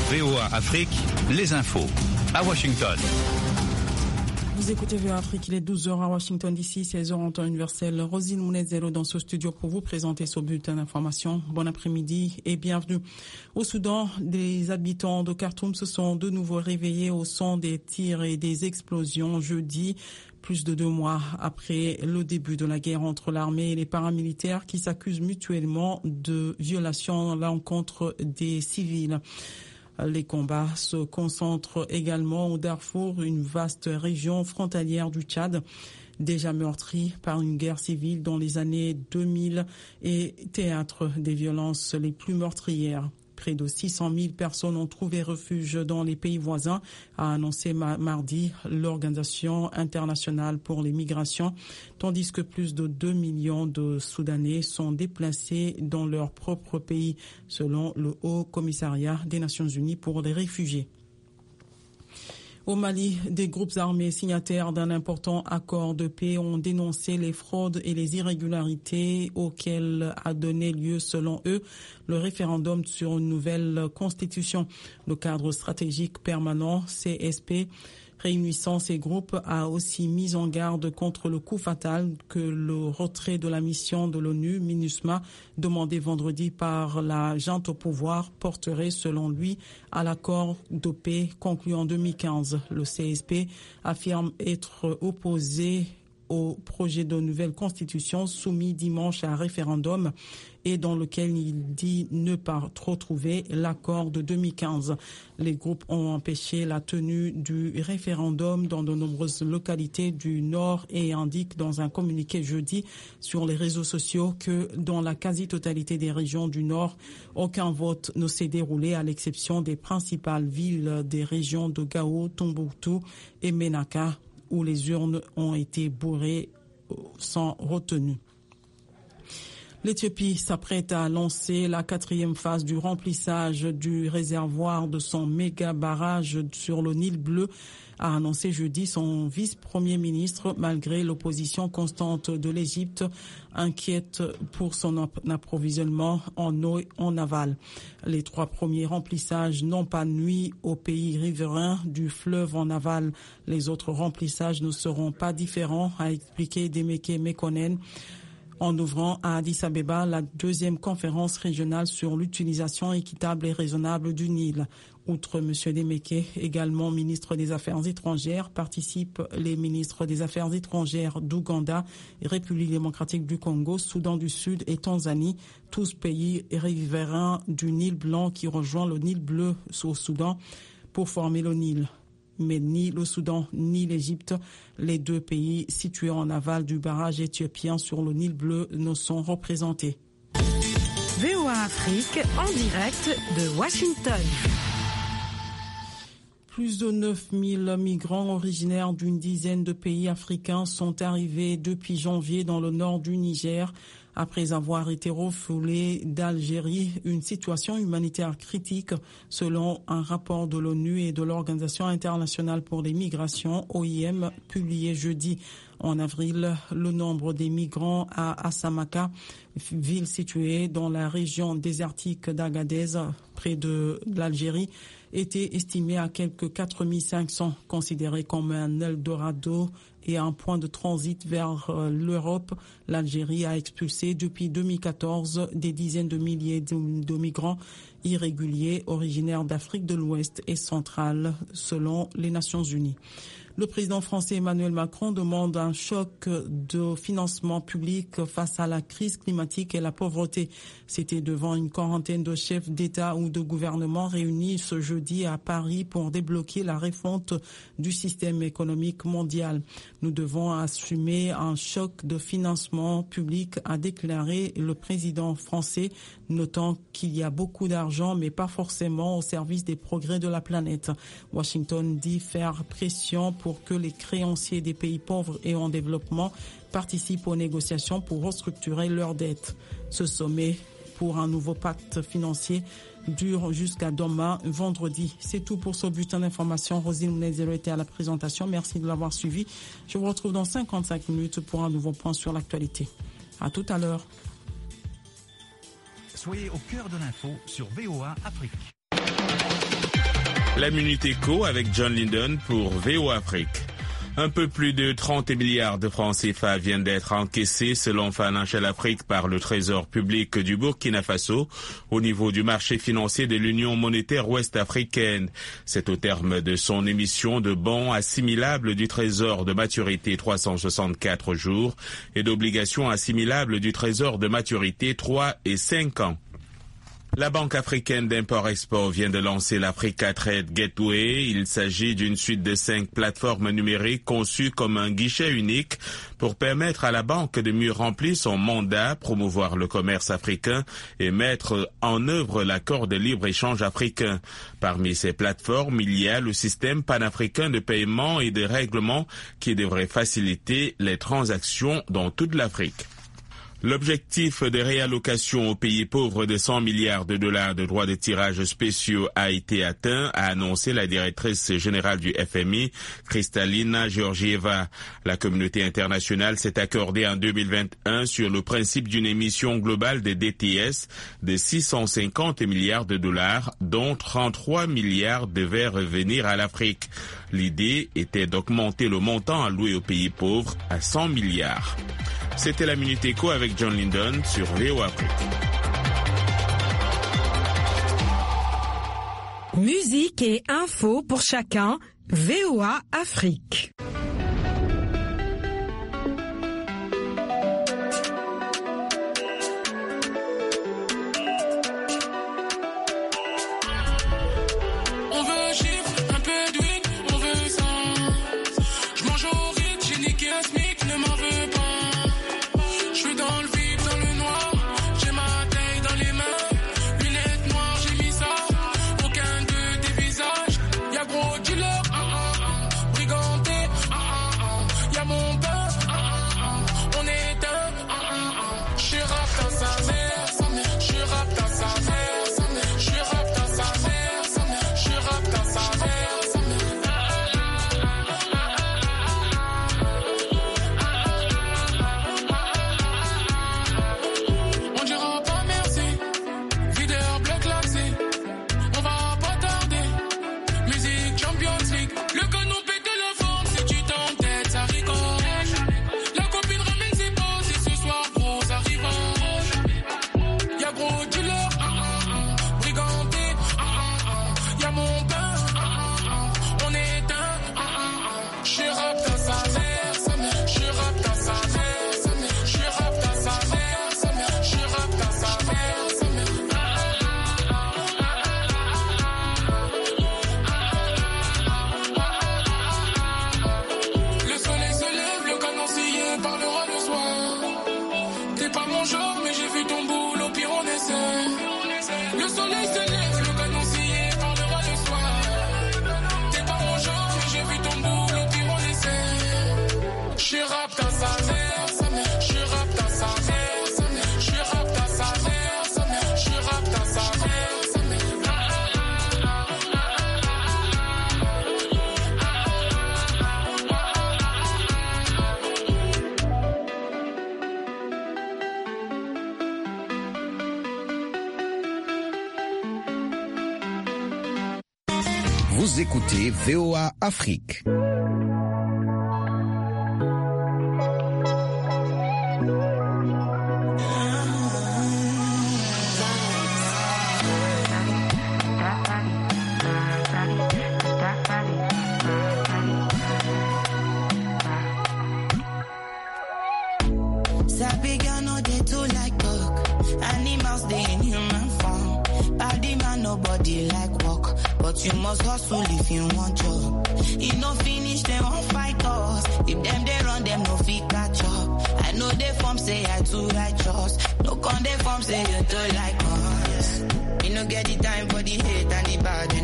VOA Afrique, les infos. À Washington. Vous écoutez VOA Afrique, il est 12h à Washington DC, 16h en temps universel. Rosine Mounez-Zelo dans ce studio pour vous présenter ce bulletin d'information. Bon après-midi et bienvenue. Au Soudan, des habitants de Khartoum se sont de nouveau réveillés au son des tirs et des explosions jeudi, plus de 2 mois après le début de la guerre entre l'armée et les paramilitaires qui s'accusent mutuellement de violations à l'encontre des civils. Les combats se concentrent également au Darfour, une vaste région frontalière du Tchad, déjà meurtrie par une guerre civile dans les années 2000 et théâtre des violences les plus meurtrières. Près de 600 000 personnes ont trouvé refuge dans les pays voisins, a annoncé mardi l'Organisation internationale pour les migrations, tandis que plus de 2 millions de Soudanais sont déplacés dans leur propre pays, selon le Haut Commissariat des Nations Unies pour les réfugiés. Au Mali, des groupes armés signataires d'un important accord de paix ont dénoncé les fraudes et les irrégularités auxquelles a donné lieu, selon eux, le référendum sur une nouvelle constitution. Le cadre stratégique permanent, CSP, réunissant ces groupes, a aussi mis en garde contre le coup fatal que le retrait de la mission de l'ONU, MINUSMA, demandé vendredi par la junte au pouvoir, porterait, selon lui, à l'accord de paix conclu en 2015. Le CSP affirme être opposé au projet de nouvelle constitution soumis dimanche à un référendum et dans lequel il dit ne pas retrouver l'accord de 2015. Les groupes ont empêché la tenue du référendum dans de nombreuses localités du Nord et indiquent dans un communiqué jeudi sur les réseaux sociaux que dans la quasi-totalité des régions du Nord, aucun vote ne s'est déroulé à l'exception des principales villes des régions de Gao, Tombouctou et Ménaka, où les urnes ont été bourrées sans retenue. L'Éthiopie s'apprête à lancer la 4e phase du remplissage du réservoir de son méga barrage sur le Nil bleu, a annoncé jeudi son vice-premier ministre, malgré l'opposition constante de l'Égypte, inquiète pour son approvisionnement en eau en aval. Les 3 premiers remplissages n'ont pas nui aux pays riverains du fleuve en aval. Les autres remplissages ne seront pas différents, a expliqué Demeke Mekonnen, en ouvrant à Addis Abeba la 2e conférence régionale sur l'utilisation équitable et raisonnable du Nil. Outre M. Demeke, également ministre des Affaires étrangères, participent les ministres des Affaires étrangères d'Ouganda, République démocratique du Congo, Soudan du Sud et Tanzanie, tous pays riverains du Nil blanc qui rejoint le Nil bleu au Soudan pour former le Nil. Mais ni le Soudan ni l'Égypte, les 2 pays situés en aval du barrage éthiopien sur le Nil bleu, ne sont représentés. VOA Afrique en direct de Washington. Plus de 9000 migrants originaires d'une dizaine de pays africains sont arrivés depuis janvier dans le nord du Niger, après avoir été refoulés d'Algérie, une situation humanitaire critique selon un rapport de l'ONU et de l'Organisation internationale pour les migrations, OIM, publié jeudi. En avril, le nombre des migrants à Assamaka, ville située dans la région désertique d'Agadez, près de l'Algérie, était estimé à quelques 4500, considéré comme un Eldorado et un point de transit vers l'Europe. L'Algérie a expulsé depuis 2014 des dizaines de milliers de migrants irréguliers originaires d'Afrique de l'Ouest et centrale, selon les Nations Unies. Le président français Emmanuel Macron demande un choc de financement public face à la crise climatique et la pauvreté. C'était devant une quarantaine de chefs d'État ou de gouvernement réunis ce jeudi à Paris pour débloquer la refonte du système économique mondial. Nous devons assumer un choc de financement public, a déclaré le président français, notant qu'il y a beaucoup d'argent, mais pas forcément au service des progrès de la planète. Washington dit faire pression pour que les créanciers des pays pauvres et en développement participent aux négociations pour restructurer leurs dettes. Ce sommet pour un nouveau pacte financier dure jusqu'à demain, vendredi. C'est tout pour ce bulletin d'information. Rosine Mounez-Zelo était à la présentation. Merci de l'avoir suivi. Je vous retrouve dans 55 minutes pour un nouveau point sur l'actualité. À tout à l'heure. Soyez au cœur de l'info sur VOA Afrique. La Minute Éco avec John Linden pour VOA Afrique. Un peu plus de 30 milliards de francs CFA viennent d'être encaissés selon Financial Afrique par le Trésor public du Burkina Faso au niveau du marché financier de l'Union monétaire ouest-africaine. C'est au terme de son émission de bons assimilables du Trésor de maturité 364 jours et d'obligations assimilables du Trésor de maturité 3 et 5 ans. La Banque africaine d'import-export vient de lancer l'Africa Trade Gateway. Il s'agit d'une suite de 5 plateformes numériques conçues comme un guichet unique pour permettre à la banque de mieux remplir son mandat, promouvoir le commerce africain et mettre en œuvre l'accord de libre-échange africain. Parmi ces plateformes, il y a le système panafricain de paiement et de règlement qui devrait faciliter les transactions dans toute l'Afrique. L'objectif de réallocation aux pays pauvres de 100 milliards de dollars de droits de tirage spéciaux a été atteint, a annoncé la directrice générale du FMI, Kristalina Georgieva. La communauté internationale s'est accordée en 2021 sur le principe d'une émission globale de DTS de 650 milliards de dollars, dont 33 milliards devaient revenir à l'Afrique. L'idée était d'augmenter le montant alloué aux pays pauvres à 100 milliards. C'était la Minute Éco avec John Linden sur VOA Afrique. Musique et infos pour chacun, VOA Afrique. Vous écoutez VOA Afrique. You must hustle if you want job. You no finish, them won't fight us. If them they run, them no fit catch up. I know they form say I too righteous. No con they form say you too like us. You no get the time for the hate and the bad.